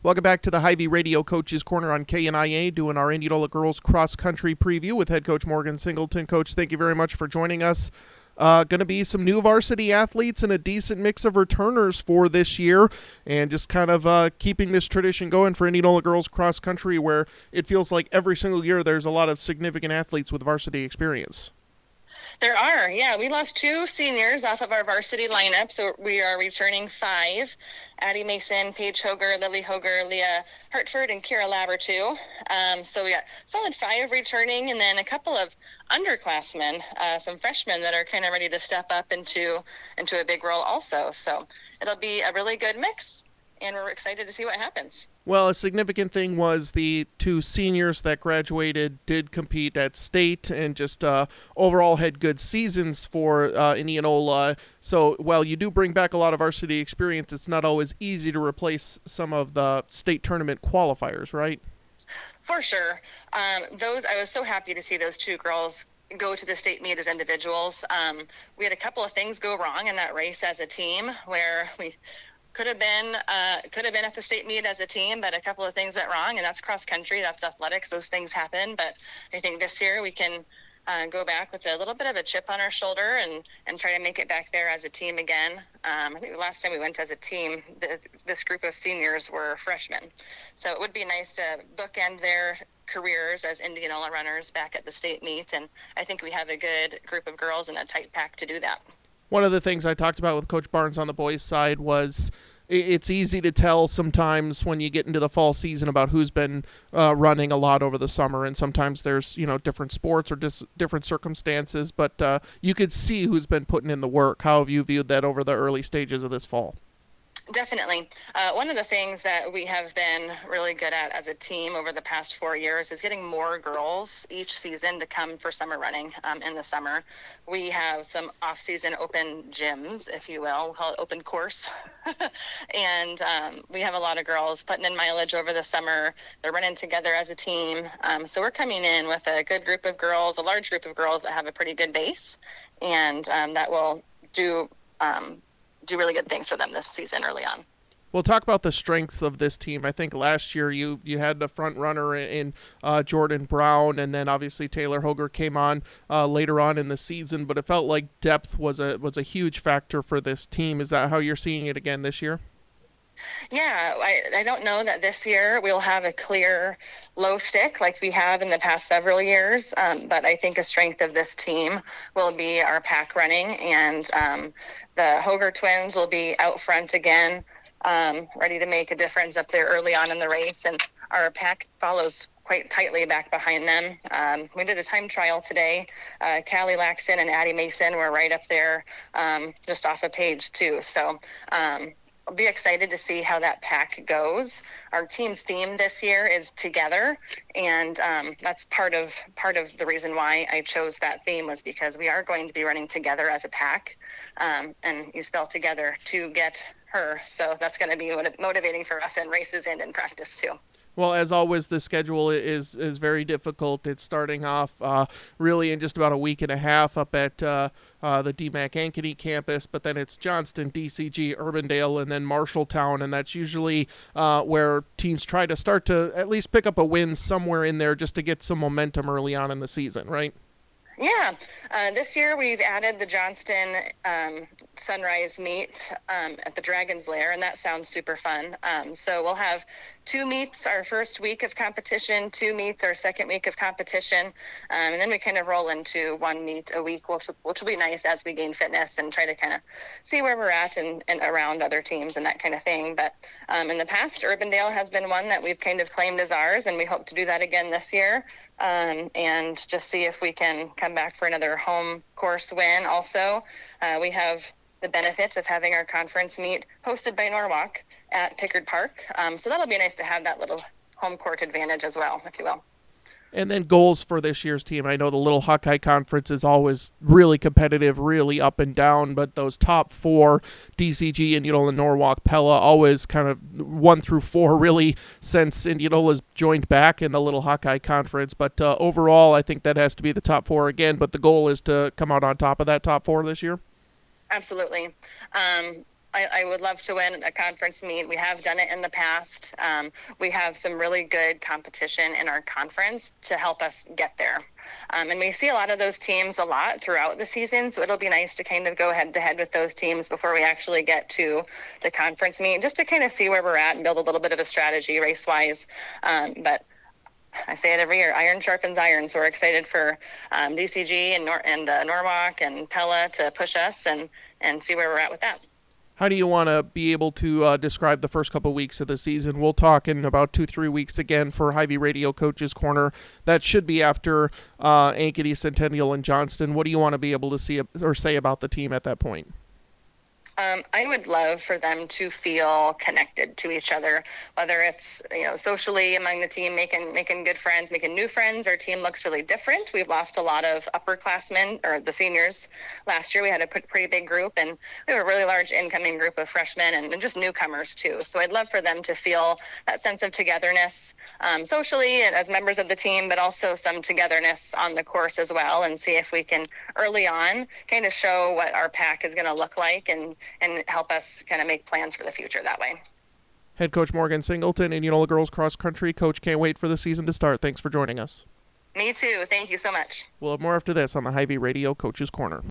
Welcome back to the Hy-Vee Radio Coaches Corner on KNIA, doing our Indianola Girls Cross Country preview with head coach Morgan Singleton. Coach, thank you very much for joining us. Going to be some new varsity athletes and a decent mix of returners for this year, and just kind of keeping this tradition going for Indianola Girls Cross Country, where it feels like every single year there's a lot of significant athletes with varsity experience. There are, yeah. We lost 2 seniors off of our varsity lineup, so we are returning 5. Addie Mason, Paige Hoger, Lily Hoger, Leah Hartford, and Kira Lavertu. So we got solid 5 returning, and then a couple of underclassmen, some freshmen that are kind of ready to step up into a big role also. So it'll be a really good mix, and we're excited to see what happens. Well, a significant thing was the 2 seniors that graduated did compete at state and just overall had good seasons for Indianola. So while you do bring back a lot of varsity experience, it's not always easy to replace some of the state tournament qualifiers, right? For sure. I was so happy to see those 2 girls go to the state meet as individuals. We had a couple of things go wrong in that race as a team, where we could have been at the state meet as a team, but a couple of things went wrong, and that's cross country, that's athletics, those things happen. But I think this year we can go back with a little bit of a chip on our shoulder and try to make it back there as a team again. I think the last time we went as a team, this group of seniors were freshmen, so it would be nice to bookend their careers as Indianola runners back at the state meet, and I think we have a good group of girls and a tight pack to do that. One of the things I talked about with Coach Barnes on the boys' side was it's easy to tell sometimes when you get into the fall season about who's been running a lot over the summer, and sometimes there's different sports or different circumstances, but you could see who's been putting in the work. How have you viewed that over the early stages of this fall? Definitely. One of the things that we have been really good at as a team over the past 4 years is getting more girls each season to come for summer running in the summer. We have some off-season open gyms, if you will. We'll call it open course. And we have a lot of girls putting in mileage over the summer. They're running together as a team. So we're coming in with a good group of girls, a large group of girls that have a pretty good base, and that will do really good things for them this season early on. We'll talk about the strengths of this team. I think last year you had the front runner in Jordan Brown, and then obviously Taylor Hoger came on later on in the season, but it felt like depth was a huge factor for this team. Is that how you're seeing it again this year? Yeah, I don't know that this year we'll have a clear low stick like we have in the past several years, but I think a strength of this team will be our pack running, and the Hoger twins will be out front again, ready to make a difference up there early on in the race, and our pack follows quite tightly back behind them. We did a time trial today. Callie Laxton and Addie Mason were right up there just off of page 2. So I'll be excited to see how that pack goes. Our team's theme this year is together, and that's part of the reason why I chose that theme, was because we are going to be running together as a pack, and you spell together to get her. So that's going to be motivating for us in races and in practice too. Well, as always, the schedule is very difficult. It's starting off really in just about a week and a half up at the DMAC Ankeny campus, but then it's Johnston, DCG, Urbandale, and then Marshalltown, and that's usually where teams try to start to at least pick up a win somewhere in there just to get some momentum early on in the season, right? Yeah, this year we've added the Johnston Sunrise meet at the Dragon's Lair, and that sounds super fun. So we'll have 2 meets our first week of competition, 2 meets our second week of competition, and then we kind of roll into 1 meet a week, which will be nice as we gain fitness and try to kind of see where we're at and around other teams and that kind of thing. But in the past, Urbandale has been one that we've kind of claimed as ours, and we hope to do that again this year, and just see if we can come back for another home course win. Also, we have the benefit of having our conference meet hosted by Norwalk at Pickard Park. So that'll be nice to have that little home court advantage as well, if you will. And then goals for this year's team. I know the Little Hawkeye Conference is always really competitive, really up and down, but those top 4, DCG, Indianola, Norwalk, Pella, always kind of 1 through 4 really since Indianola's joined back in the Little Hawkeye Conference. But overall, I think that has to be the top 4 again, but the goal is to come out on top of that top 4 this year. Absolutely. I would love to win a conference meet. We have done it in the past. We have some really good competition in our conference to help us get there. And we see a lot of those teams a lot throughout the season. So it'll be nice to kind of go head to head with those teams before we actually get to the conference meet, just to kind of see where we're at and build a little bit of a strategy race wise. But I say it every year, iron sharpens iron. So we're excited for DCG and Norwalk and Pella to push us and see where we're at with that. How do you want to be able to describe the first couple weeks of the season? We'll talk in about 2-3 weeks again for Hy-Vee Radio Coaches Corner. That should be after Ankeny, Centennial, and Johnston. What do you want to be able to see or say about the team at that point? I would love for them to feel connected to each other, whether it's, socially among the team, making good friends, making new friends. Our team looks really different. We've lost a lot of upperclassmen, or the seniors. Last year we had a pretty big group, and we have a really large incoming group of freshmen and just newcomers too. So I'd love for them to feel that sense of togetherness socially and as members of the team, but also some togetherness on the course as well, and see if we can early on kind of show what our pack is going to look like and help us kind of make plans for the future that way. Head Coach Morgan Singleton, Indianola Girls Cross Country. Coach, can't wait for the season to start. Thanks for joining us. Me too. Thank you so much. We'll have more after this on the Hy-Vee Radio Coaches Corner.